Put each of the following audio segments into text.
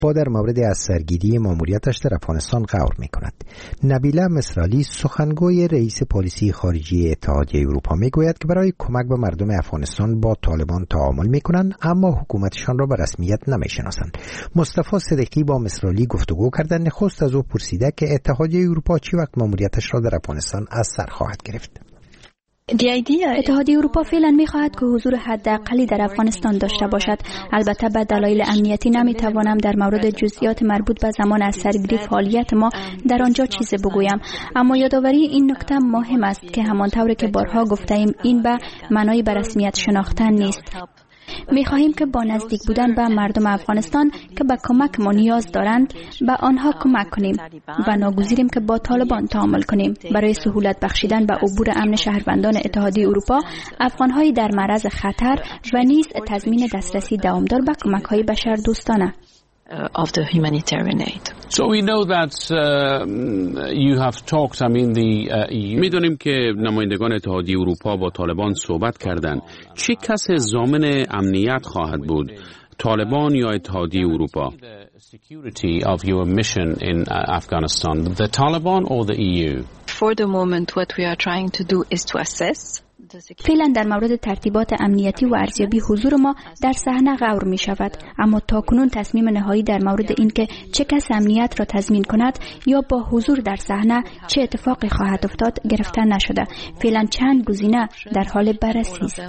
با در مورد از سرگیری ماموریتش در افغانستان غور می‌کند. نبیله مصرالی سخنگوی رئیس پالیسی خارجی اتحادیه اروپا میگوید که برای کمک به مردم افغانستان با طالبان تعامل می‌کنند اما حکومتشان را به رسمیت نمی‌شناسند. مصطفی صدیقی با مصرالی گفتگو کرد. نخست از او پرسیده که اتحادیه اروپا چی وقت ماموریتش را در افغانستان از سر خواهد گرفت. اتحادیه اروپا فعلا می‌خواهد که حضور حداقلی در افغانستان داشته باشد. البته به دلایل امنیتی نمی‌توانم در مورد جزئیات مربوط به زمان از سرگیری فعالیت ما در آنجا چیزی بگویم، اما یادآوری این نکته مهم است که همانطور که بارها گفته‌ایم این به معنای به رسمیت شناختن نیست. می‌خواهیم که با نزدیک بودن به مردم افغانستان که به کمک ما نیاز دارند به آنها کمک کنیم و ناگزیریم که با طالبان تعامل کنیم برای سهولت بخشیدن به عبور امن شهروندان اتحادیه اروپا، افغان‌های در معرض خطر و نیز تضمین دسترسی دوامدار به کمک‌های بشردوستانه. Of the humanitarian aid. So we know that you have talked. I mean the EU. می‌دونیم که نمایندگان اتحادیه اروپا با طالبان صحبت کردند. چه کسی ضامن امنیت خواهد بود؟ طالبان یا اتحادیه اروپا؟ Security of your mission in Afghanistan, the Taliban or the EU? For the moment, what we are trying to do is to assess. فعلا در مورد ترتیبات امنیتی و ارزیابی حضور ما در صحنه غور می شود، اما تاکنون تصمیم نهایی در مورد اینکه چه کس امنیت را تضمین کند یا با حضور در صحنه چه اتفاقی خواهد افتاد گرفته نشده. فعلا چند گزینه در حال بررسی است.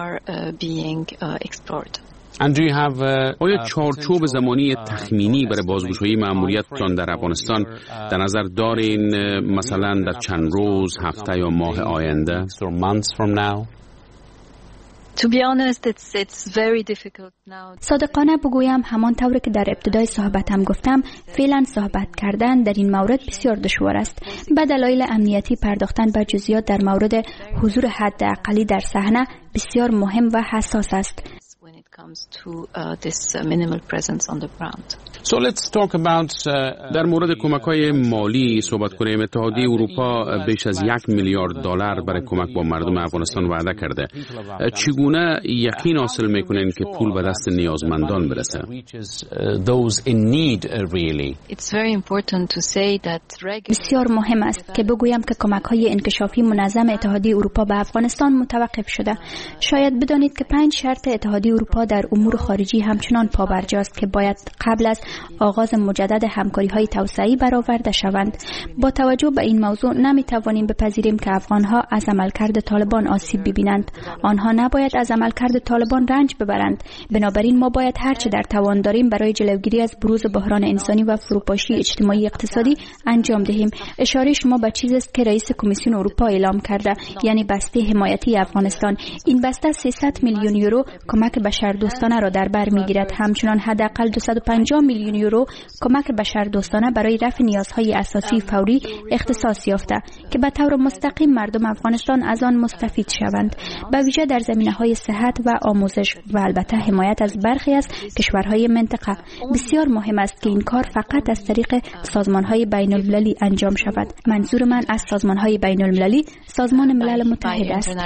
آیا چارچوب زمانی تخمینی برای بازگشایی مأموریتتان در افغانستان در نظر دارین، مثلا در چند روز، هفته یا ماه آینده؟ صادقانه بگویم همانطور که در ابتدای صحبتم گفتم، فعلا صحبت کردن در این مورد بسیار دشوار است. به دلایل امنیتی پرداختن به جزئیات در مورد حضور حداقلی در صحنه بسیار مهم و حساس است. So let's talk about در مورد کمک‌های مالی صحبت کنیم. اتحادیه اروپا بیش از $1 میلیارد برای کمک با مردم افغانستان وعده کرده. چگونه یقین حاصل می‌کنین که پول به دست نیازمندان برسه؟ بسیار مهم است که بگویم که کمک‌های انکشافی منظم اتحادیه اروپا به افغانستان متوقف شده. شاید بدانید که 5 شرط اتحادیه اروپا در امور خارجی همچنان پابرجاست که باید قبل از آغاز مجدد همکاری‌های توسعه‌ای برآورده شوند. با توجه به این موضوع نمی‌توانیم بپذیریم که افغان‌ها از عملکرد طالبان آسیب ببینند. آنها نباید از عملکرد طالبان رنج ببرند. بنابراین ما باید هر چه در توان داریم برای جلوگیری از بروز بحران انسانی و فروپاشی اجتماعی اقتصادی انجام دهیم. اشاره شما به چیزی است که رئیس کمیسیون اروپا اعلام کرده، یعنی بسته حمایتی افغانستان. این بسته 300 میلیون یورو کمک بشردوستانه را در بر می‌گیرد. همچنین حداقل 250 میلیون یورو کمک بشردوستانه برای رفع نیازهای اساسی فوری اختصاص یافته که به طور مستقیم مردم افغانستان از آن مستفید شوند، به ویژه در زمینه‌های صحت و آموزش و البته حمایت از برخی از کشورهای منطقه. بسیار مهم است که این کار فقط از طریق سازمان‌های بین‌المللی انجام شود. منظور من از سازمان‌های بین‌المللی سازمان ملل متحد است.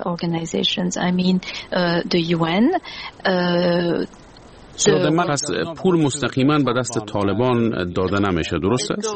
پول مستقیما به دست طالبان داده نمیشه، درست است؟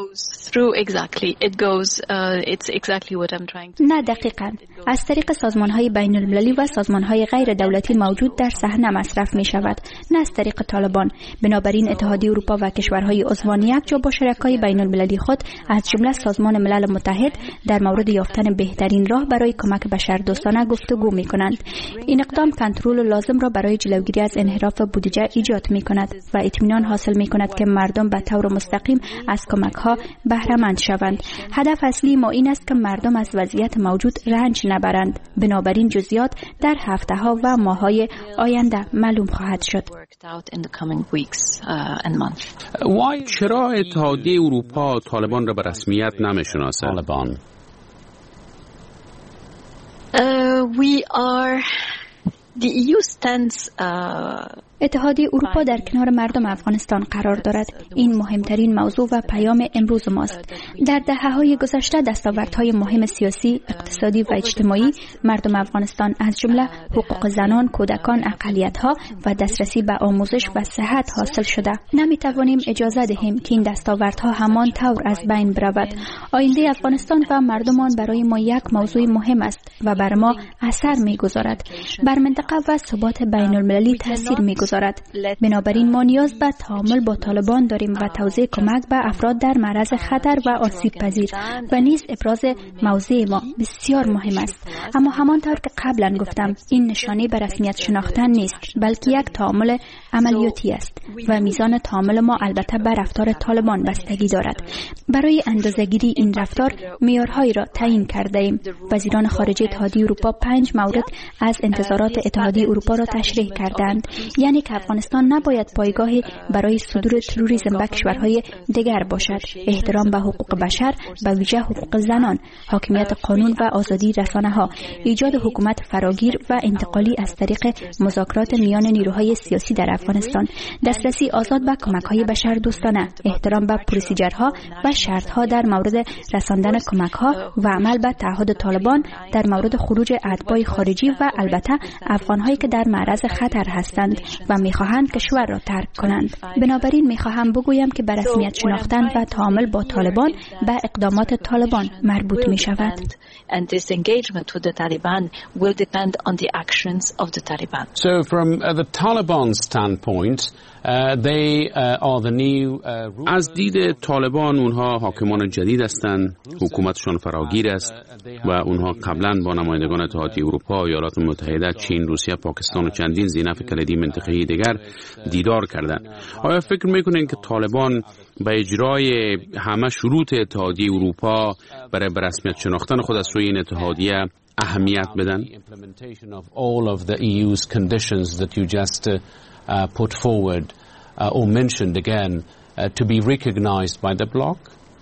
نه، دقیقاً از طریق سازمان‌های بین‌المللی و سازمان‌های غیر دولتی موجود در صحنه مصرف می‌شود، نه از طریق طالبان. بنابراین اتحادیه اروپا و کشورهای عضوان یک جا با شرکای بین‌المللی خود از جمله سازمان ملل متحد در مورد یافتن بهترین راه برای کمک بشردوستانه گفتگو می‌کنند. این اقدام کنترل لازم را برای جلوگیری از انحراف بودجه ایجاد می‌کند و اطمینان حاصل می‌کند که مردم به طور مستقیم از کمک‌ها بهره مند شوند. هدف اصلی ما این است که مردم از وضعیت موجود رنج نبرند. بنابراین جزئیات در هفته‌ها و ماه‌های آینده معلوم خواهد شد. چرا اتحادیه اروپا طالبان را به رسمیت نمی‌شناسد؟ The EU stands اتحادیه اروپا در کنار مردم افغانستان قرار دارد. این مهمترین موضوع و پیام امروز ماست. در دهه‌های گذشته دستاوردهای مهم سیاسی، اقتصادی و اجتماعی مردم افغانستان از جمله حقوق زنان، کودکان، اقلیت‌ها و دسترسی به آموزش و صحت حاصل شده. نمی‌توانیم اجازه دهیم که این دستاوردها همان طور از بین برود. آینده افغانستان و مردمان برای ما یک موضوع مهم است و بر ما اثر می‌گذارد. بر منطقه و ثبات بین‌المللی تاثیر می‌گذارد. بنابراین ما نیاز به تعامل با طالبان داریم و توزیع کمک به افراد در معرض خطر و آسیب پذیر و نیز ابراز موضع ما بسیار مهم است. اما همانطور که قبلا گفتم این نشانه به رسمیت شناختن نیست بلکه یک تعامل عملیاتی است و میزان تعامل ما البته به رفتار طالبان بستگی دارد. برای اندازه‌گیری این رفتار معیارهایی را تعیین کرده ایم. وزیران خارجه اتحادیه اروپا 5 مورد از انتظارات اتحادیه اروپا را تشریح کردند، یعنی که افغانستان نباید پایگاهی برای صدور تروریسم به کشورهای دیگر باشد، احترام به حقوق بشر به ویژه حقوق زنان، حاکمیت قانون و آزادی رسانه‌ها، ایجاد حکومت فراگیر و انتقالی از طریق مذاکرات میان نیروهای سیاسی در افغانستان، دسترسی آزاد به کمک‌های بشردوستانه، احترام به پروسیجرها و شرط‌ها در مورد رساندن کمک‌ها و عمل به تعهد طالبان در مورد خروج اتباع خارجی و البته افغان‌هایی که در معرض خطر هستند و می‌خواهند کشور را ترک کنند. بنابراین می‌خواهم بگویم که به رسمیت شناختن و تعامل با طالبان به اقدامات طالبان مربوط می‌شود. So from the Taliban standpoint, از دید طالبان اونها حاکمان جدید هستند، حکومتشان فراگیر است و اونها قبلا با نمایندگان اتحادیه اروپا، ایالات متحده، چین، روسیه، پاکستان و چندین ذی‌نفع کلیدی منطقه‌ای دیگر دیدار کردند. آیا فکر میکنین که طالبان به اجرای همه شروط اتحادیه اروپا برای رسمیت شناختن خود از سوی این اتحادیه اهمیت بدن؟ put forward or mentioned again to be recognized by the bloc?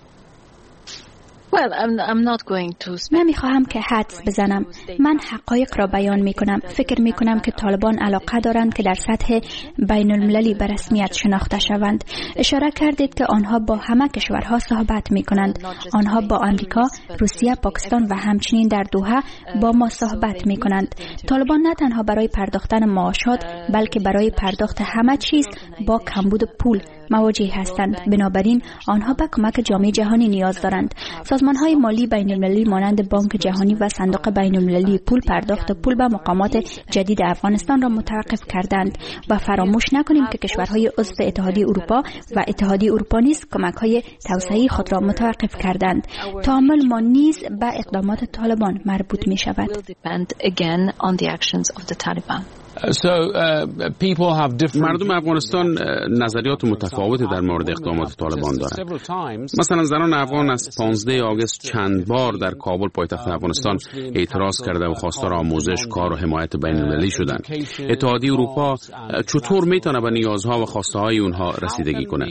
Well, I'm not going to. نمیخواهم که حدس بزنم. من حقایق را بیان میکنم. فکر میکنم که طالبان علاقه دارند که در سطح بین المللی به رسمیت شناخته شوند. اشاره کردید که آنها با همه کشورها صحبت میکنند. آنها با آمریکا، روسیه، پاکستان و همچنین در دوحه با ما صحبت میکنند. طالبان نه تنها برای پرداختن معاشات بلکه برای پرداخت همه چیز با کمبود پول مواجه هستند. بنابراین آنها به کمک جامعه جهانی نیاز دارند. سازمان‌های مالی بین‌المللی مانند بانک جهانی و صندوق بین‌المللی پول پرداخت پول به مقامات جدید افغانستان را متوقف کردند و فراموش نکنیم که کشورهای عضو اتحادیه اروپا و اتحادیه اروپا نیز کمک‌های توسعه‌ای خود را متوقف کردند. تعامل ما نیز به اقدامات طالبان مربوط می‌شود. مردم افغانستان نظریات متفاوتی در مورد اقدامات طالبان دارند. مثلا زنان افغان از 15 آگوست چند بار در کابل پایتخت افغانستان اعتراض کرده و خواستار آموزش، کار و حمایت بین‌المللی شدند. اتحادیه اروپا چطور میتونه به نیازها و خواسته های اونها رسیدگی کنه؟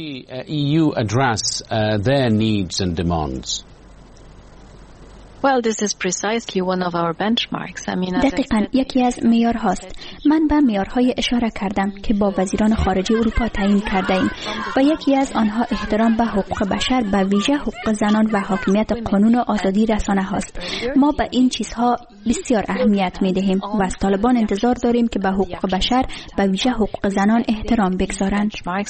Well, this is precisely one of our benchmarks. I mean, دقیقاً یکی از معیارهاست. من به معیارهای اشاره کردم که با وزیران خارجه اروپا تعیین کرده ایم و یکی از آنها احترام به حقوق بشر به ویژه حقوق زنان و حاکمیت قانون و آزادی رسانه هاست. ما به این چیزها بسیار اهمیت می‌دهیم و از طالبان انتظار داریم که به حقوق بشر به ویژه حقوق زنان احترام بگذارند.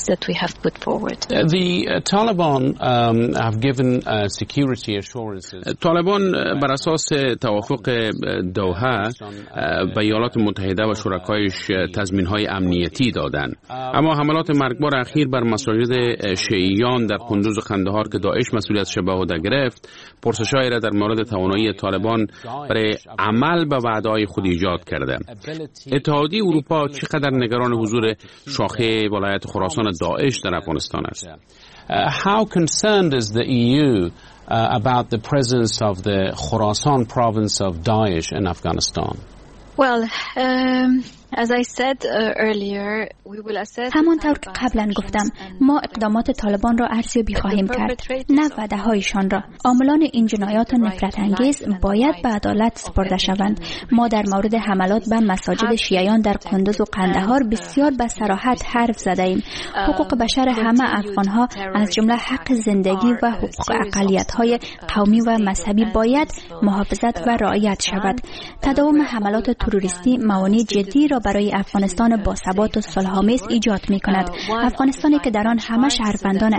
طالبان بر اساس توافق دوحه به ایالات متحده و شرکایش تضمین‌های امنیتی دادند، اما حملات مرگبار اخیر بر مساجد شیعیان در قندوز و قندهار که داعش مسئولیتش به عهده گرفت، پرسش‌هایی را در مورد توانایی طالبان برای عمل به وعده‌های خود ایجاد کرده. اتحادیه اروپا چقدر نگران حضور شاخه ولایت خراسان داعش در افغانستان است؟ How concerned is the EU about the presence of the Khorasan province of Daesh in Afghanistan? Well, همانطور که قبلا گفتم، ما اقدامات طالبان را ارزیابی خواهیم کرد، نه وعده هایشان را. عاملان این جنایات نفرت انگیز باید به عدالت سپرده شوند. ما در مورد حملات به مساجد شیعیان در قندوز و قندهار بسیار به صراحت حرف زده ایم. حقوق بشر همه افغانها از جمله حق زندگی و حقوق اقلیت‌های قومی و مذهبی باید محافظت و رعایت شود. تداوم حملات تروریستی موانع جدی را برای افغانستان با ثبات و صلح‌آمیز ایجاد می‌کند. افغانستانی که در آن همه شهروندان